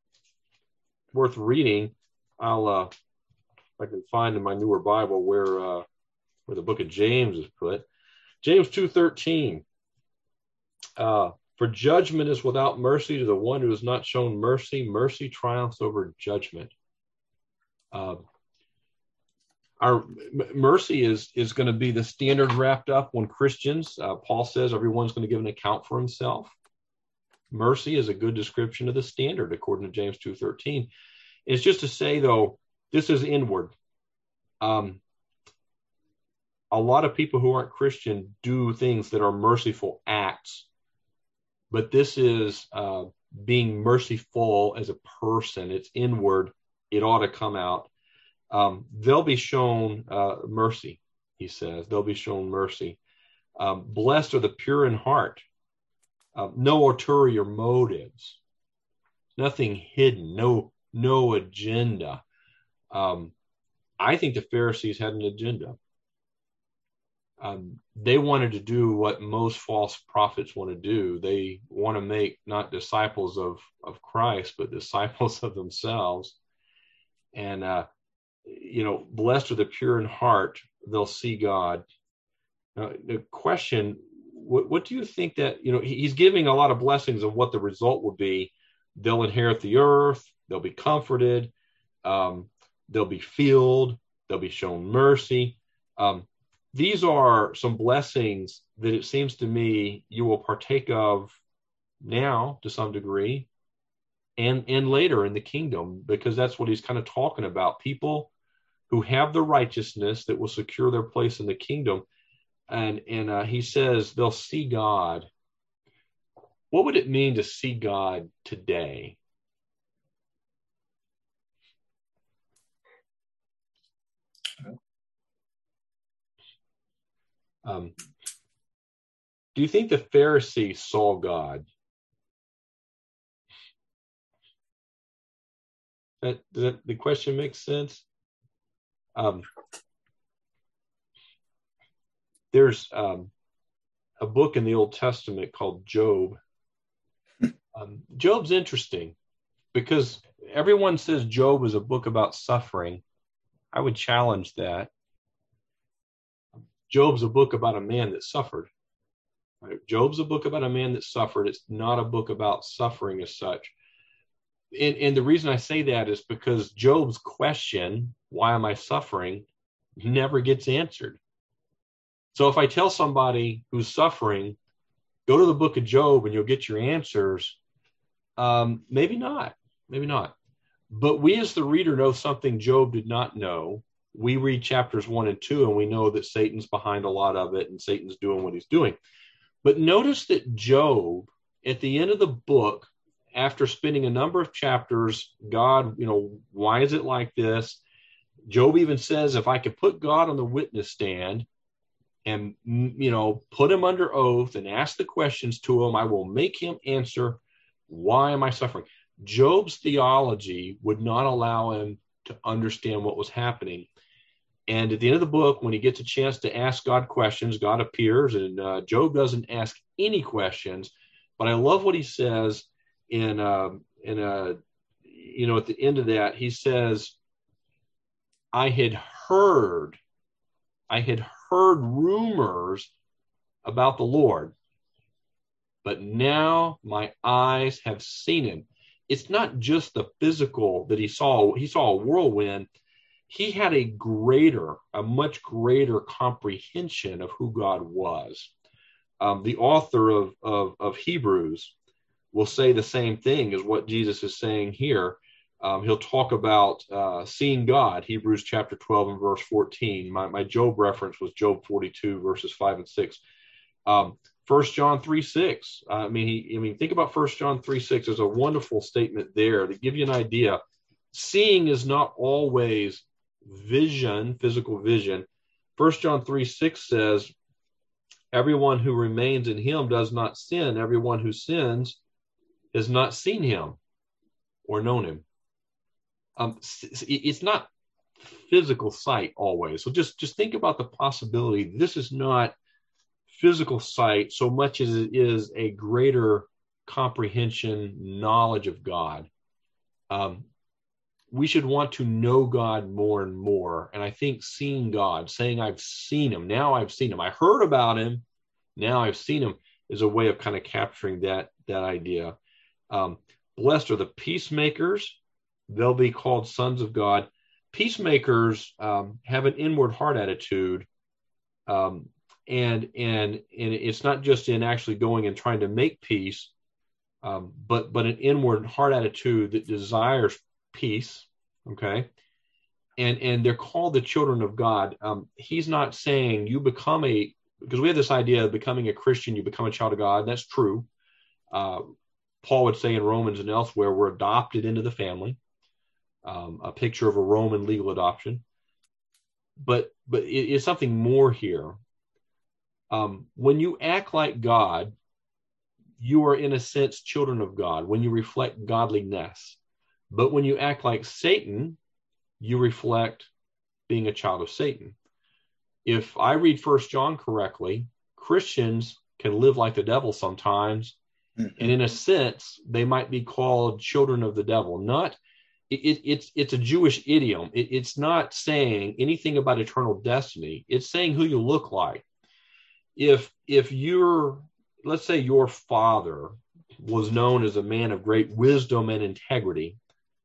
Worth reading. I'll, uh, if I can find in my newer Bible where uh, where the book of James is put. James two thirteen. Uh, For judgment is without mercy to the one who has not shown mercy. Mercy triumphs over judgment. Uh, Our mercy is, is going to be the standard wrapped up when Christians, uh, Paul says everyone's going to give an account for himself. Mercy is a good description of the standard, according to James two thirteen. It's just to say, though, this is inward. Um, a lot of people who aren't Christian do things that are merciful acts, but this is uh, being merciful as a person. It's inward. It ought to come out. Um, they'll be shown uh, mercy, he says. They'll be shown mercy. Um, blessed are the pure in heart. Uh, no ulterior motives. Nothing hidden. No, no agenda. Um, I think the Pharisees had an agenda. Um, they wanted to do what most false prophets want to do. They want to make not disciples of, of Christ, but disciples of themselves. And, uh, you know, blessed are the pure in heart, they'll see God. Now, the question, what, what do you think that, you know, he, he's giving a lot of blessings of what the result will be. They'll inherit the earth, they'll be comforted, um, they'll be filled, they'll be shown mercy. Um, these are some blessings that it seems to me you will partake of now to some degree and, and later in the kingdom, because that's what he's kind of talking about. People who have the righteousness that will secure their place in the kingdom. And, and uh, he says they'll see God. What would it mean to see God today? Um, do you think the Pharisees saw God? That, does that the question make sense? Um, there's um, a book in the Old Testament called Job. Um, Job's interesting because everyone says Job is a book about suffering. I would challenge that. Job's a book about a man that suffered. Right? Job's a book about a man that suffered. It's not a book about suffering as such. And, and the reason I say that is because Job's question, why am I suffering, never gets answered. So if I tell somebody who's suffering, go to the book of Job and you'll get your answers, um, maybe not, maybe not. But we as the reader know something Job did not know. We read chapters one and two and we know that Satan's behind a lot of it and Satan's doing what he's doing. But notice that Job, at the end of the book, after spending a number of chapters, God, you know, why is it like this? Job even says, if I could put God on the witness stand and, you know, put him under oath and ask the questions to him, I will make him answer, why am I suffering? Job's theology would not allow him to understand what was happening. And at the end of the book, when he gets a chance to ask God questions, God appears, and uh, Job doesn't ask any questions. But I love what he says in, uh, in a, you know, at the end of that, he says, I had heard, I had heard rumors about the Lord, but now my eyes have seen him. It's not just the physical that he saw. He saw a whirlwind. He had a greater, a much greater comprehension of who God was. Um, the author of, of, of Hebrews will say the same thing as what Jesus is saying here. Um, he'll talk about uh, seeing God, Hebrews chapter twelve and verse fourteen. My, my Job reference was Job forty-two, verses five and six. Um, First John three six. Uh, I mean, he, I mean, think about First John three six. There's a wonderful statement there to give you an idea. Seeing is not always vision, physical vision. First John three six says, everyone who remains in him does not sin. Everyone who sins has not seen him or known him. Um, it's not physical sight always. So just, just think about the possibility. This is not physical sight so much as it is a greater comprehension, knowledge of God. Um, we should want to know God more and more. And I think seeing God, saying I've seen him, now I've seen him, I heard about him, now I've seen him, is a way of kind of capturing that, that idea. Um, blessed are the peacemakers. They'll be called sons of God. Peacemakers um, have an inward heart attitude. Um, and, and, and it's not just in actually going and trying to make peace, um, but, but an inward heart attitude that desires peace. Okay. And, and they're called the children of God. Um, he's not saying you become a, because we have this idea of becoming a Christian, you become a child of God. That's true. Uh, Paul would say in Romans and elsewhere, we're adopted into the family. Um, a picture of a Roman legal adoption. But, but it, it's something more here. Um, when you act like God, you are in a sense children of God when you reflect godliness. But when you act like Satan, you reflect being a child of Satan. If I read First John correctly, Christians can live like the devil sometimes. Mm-hmm. And in a sense, they might be called children of the devil. Not, it, it, it's, it's a Jewish idiom. It, it's not saying anything about eternal destiny. It's saying who you look like. If, if you're, let's say your father was known as a man of great wisdom and integrity,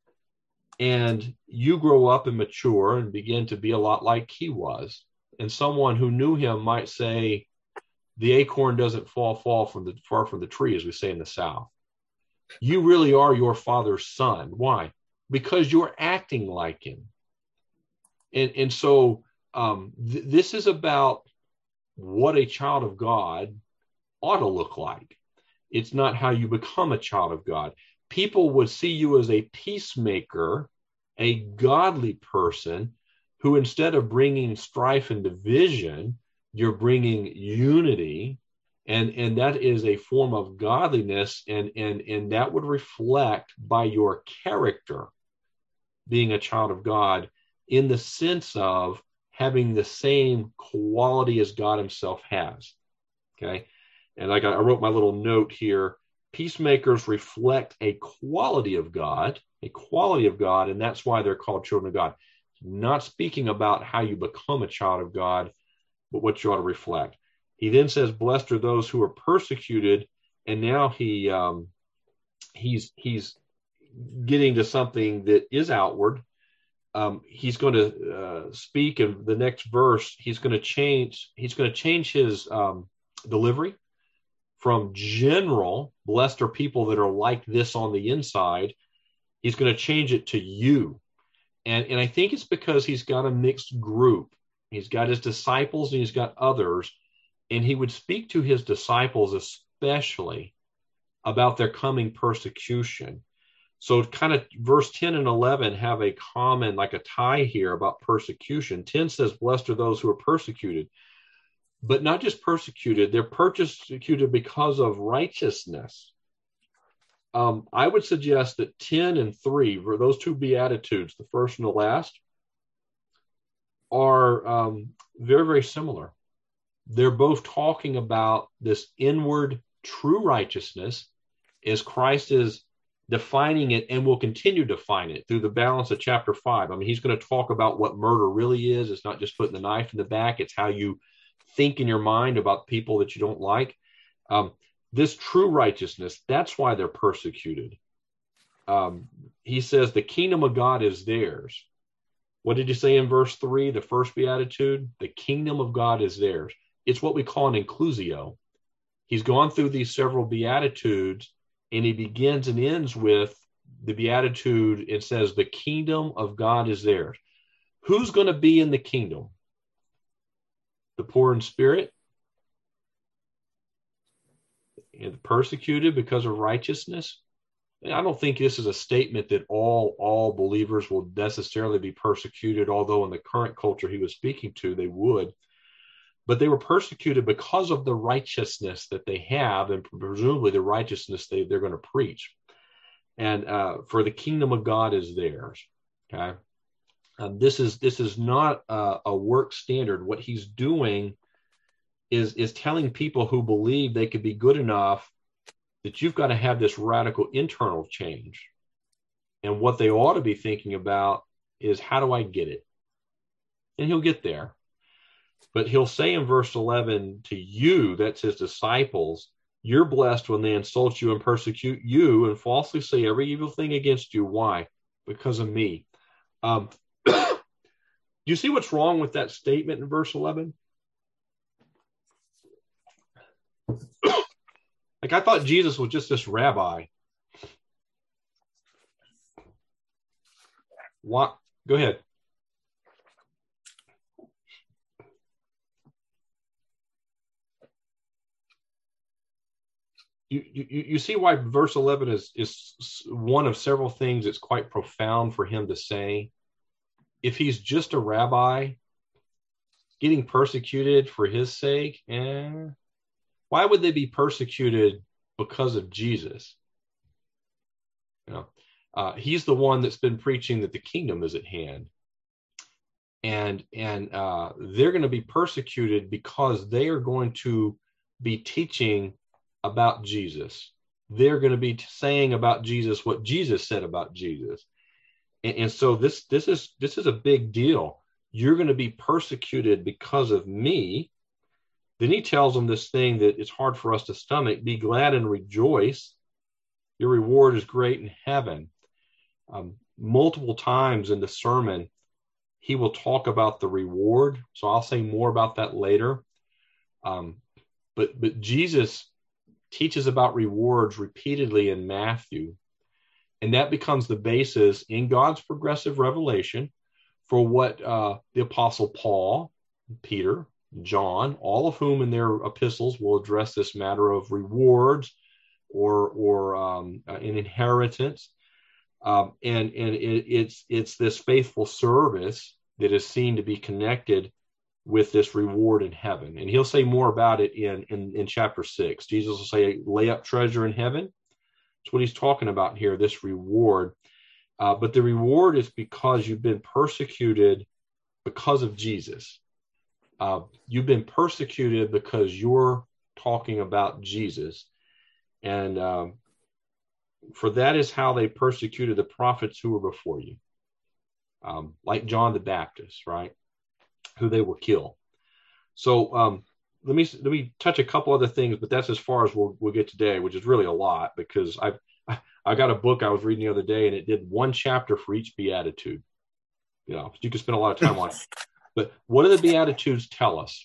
and you grow up and mature and begin to be a lot like he was, and someone who knew him might say, the acorn doesn't fall, fall from the far from the tree, as we say in the South. You really are your father's son. Why? Because you're acting like him. And, and so um, th- this is about what a child of God ought to look like. It's not how you become a child of God. People would see you as a peacemaker, a godly person who, instead of bringing strife and division, you're bringing unity. And, and that is a form of godliness. And, and, and that would reflect by your character being a child of God in the sense of having the same quality as God himself has. Okay. And like I wrote my little note here, peacemakers reflect a quality of God, a quality of God, and that's why they're called children of God. not speaking about how you become a child of God, but what you ought to reflect. He then says, blessed are those who are persecuted. And now he um, he's he's getting to something that is outward. Um, he's going to uh, speak in the next verse. He's going to change. He's going to change his um, delivery from general, blessed are people that are like this on the inside. He's going to change it to you. And, and I think it's because he's got a mixed group. He's got his disciples and he's got others. And he would speak to his disciples especially about their coming persecution. So kind of verse ten and eleven have a common, like a tie here about persecution. ten says, blessed are those who are persecuted. But not just persecuted, they're persecuted because of righteousness. Um, I would suggest that ten and three, for those two Beatitudes, the first and the last, are um, very, very similar. They're both talking about this inward true righteousness as Christ is defining it and will continue to define it through the balance of chapter five. I mean, he's going to talk about what murder really is. It's not just putting the knife in the back. It's how you think in your mind about people that you don't like. Um, this true righteousness, that's why they're persecuted. Um, he says the kingdom of God is theirs. What did he say in verse three, the first beatitude? The kingdom of God is theirs. It's what we call an inclusio. He's gone through these several beatitudes, and he begins and ends with the beatitude. It says the kingdom of God is theirs. Who's going to be in the kingdom? The poor in spirit, and the persecuted because of righteousness. I don't think this is a statement that all, all believers will necessarily be persecuted, although in the current culture he was speaking to, they would. But they were persecuted because of the righteousness that they have, and presumably the righteousness they, they're going to preach. And uh, for the kingdom of God is theirs. Okay. Um, this is this is not a, a work standard. What he's doing is, is telling people who believe they could be good enough that you've got to have this radical internal change. And what they ought to be thinking about is, how do I get it? And he'll get there. But he'll say in verse eleven to you, that's his disciples, you're blessed when they insult you and persecute you and falsely say every evil thing against you. Why? Because of me. Um, do you see what's wrong with that statement in verse eleven? Like, I thought Jesus was just this rabbi. What? Go ahead. You, you, you see why verse eleven is, is one of several things that's quite profound for him to say. If he's just a rabbi getting persecuted for his sake, eh, why would they be persecuted because of Jesus? You know, uh, he's the one that's been preaching that the kingdom is at hand. And, and uh, they're going to be persecuted because they are going to be teaching about Jesus. They're going to be saying about Jesus what Jesus said about Jesus. And, and so this, this is, this is a big deal. You're going to be persecuted because of me. Then he tells them this thing that it's hard for us to stomach. Be glad and rejoice. Your reward is great in heaven. Um, multiple times in the sermon, he will talk about the reward. So I'll say more about that later. Um, but, but Jesus teaches about rewards repeatedly in Matthew. And that becomes the basis in God's progressive revelation for what uh, the Apostle Paul, Peter, John, all of whom in their epistles will address this matter of rewards or or um, an inheritance. Um, and and it, it's it's this faithful service that is seen to be connected with this reward in heaven. And he'll say more about it in, in, in chapter six. Jesus will say, lay up treasure in heaven. That's what he's talking about here, this reward. Uh, but the reward is because you've been persecuted because of Jesus. Uh, you've been persecuted because you're talking about Jesus. And um, for that is how they persecuted the prophets who were before you. um, like John the Baptist, right, who they will kill. So um, let me let me touch a couple other things, but that's as far as we'll we'll get today, which is really a lot, because I've I got a book I was reading the other day, and it did one chapter for each beatitude. You know, you can spend a lot of time on it. But what do the beatitudes tell us?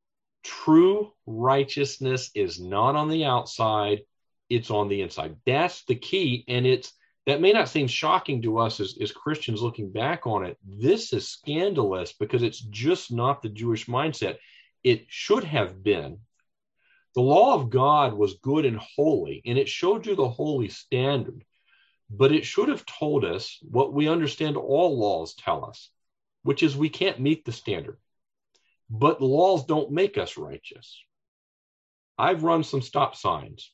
True righteousness is not on the outside, it's on the inside. That's the key. And it's that may not seem shocking to us as, as Christians looking back on it. This is scandalous because it's just not the Jewish mindset. It should have been. The law of God was good and holy, and it showed you the holy standard. But it should have told us what we understand all laws tell us, which is we can't meet the standard. But the laws don't make us righteous. I've run some stop signs.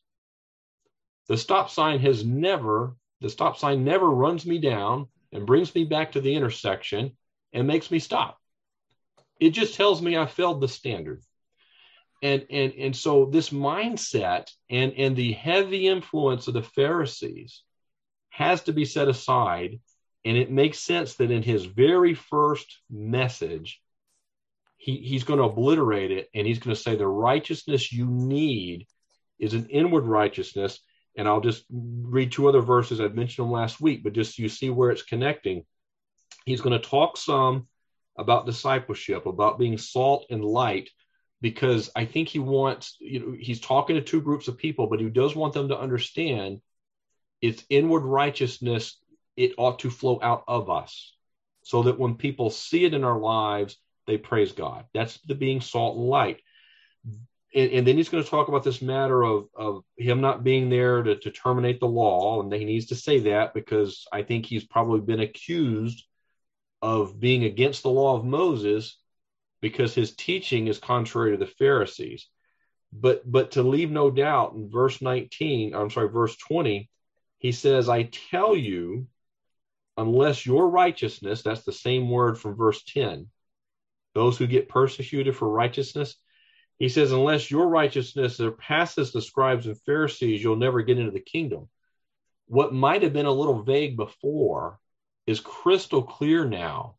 The stop sign has never, the stop sign never runs me down and brings me back to the intersection and makes me stop. It just tells me I failed the standard. And, and, and so this mindset and, and the heavy influence of the Pharisees has to be set aside. And it makes sense that in his very first message, he, he's going to obliterate it. And he's going to say the righteousness you need is an inward righteousness. And I'll just read two other verses. I'd mentioned them last week, but just you see where it's connecting. He's going to talk some about discipleship, about being salt and light, because I think he wants, you know, he's talking to two groups of people, but he does want them to understand it's inward righteousness. It ought to flow out of us so that when people see it in our lives, they praise God. That's the being salt and light. And, and then he's going to talk about this matter of, of him not being there to, to terminate the law. And he needs to say that because I think he's probably been accused of being against the law of Moses because his teaching is contrary to the Pharisees. But, but to leave no doubt, in verse nineteen, I'm sorry, verse twenty, he says, I tell you, unless your righteousness, that's the same word from verse ten, those who get persecuted for righteousness, he says, unless your righteousness surpasses the scribes and Pharisees, you'll never get into the kingdom. What might have been a little vague before is crystal clear now.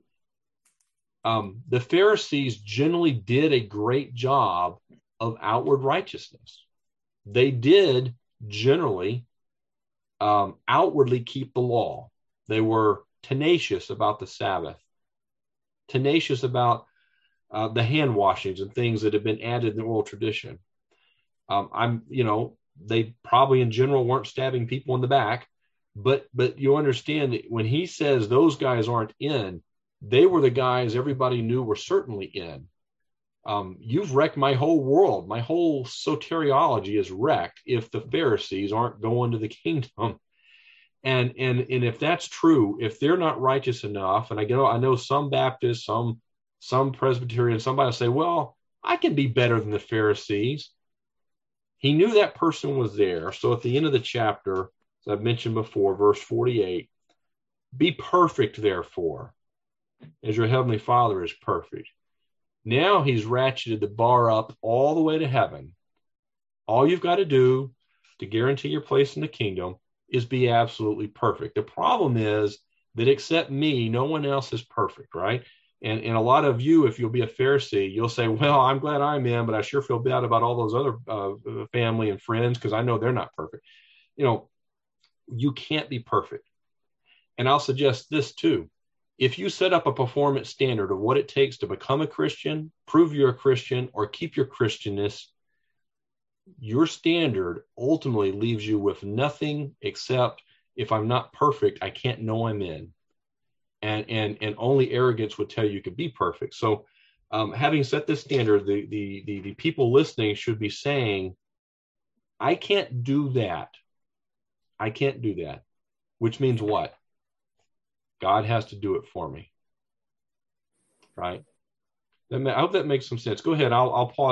Um, the Pharisees generally did a great job of outward righteousness. They did generally um, outwardly keep the law. They were tenacious about the Sabbath, tenacious about uh, the hand washings and things that have been added in the oral tradition. Um, I'm, you know, they probably in general weren't stabbing people in the back, but but you understand that when he says those guys aren't in, they were the guys everybody knew were certainly in. Um, you've wrecked my whole world. My whole soteriology is wrecked if the Pharisees aren't going to the kingdom. And and and if that's true, if they're not righteous enough, and I know I know some Baptists, some some Presbyterians, somebody will say, well, I can be better than the Pharisees. He knew that person was there. So at the end of the chapter, as I've mentioned before, verse forty-eight, be perfect, therefore, as your heavenly Father is perfect. Now he's ratcheted the bar up all the way to heaven. All you've got to do to guarantee your place in the kingdom is be absolutely perfect. The problem is that except me, no one else is perfect, right? And, and a lot of you, if you'll be a Pharisee, you'll say, well, I'm glad I'm in, but I sure feel bad about all those other uh, family and friends because I know they're not perfect. You know, you can't be perfect. And I'll suggest this too. If you set up a performance standard of what it takes to become a Christian, prove you're a Christian, or keep your Christianness, your standard ultimately leaves you with nothing except if I'm not perfect, I can't know I'm in. And and and only arrogance would tell you you could be perfect. So um, having set this standard, the, the, the, the people listening should be saying, I can't do that. I can't do that. Which means what? God has to do it for me. Right? I hope that makes some sense. Go ahead. I'll, I'll pause.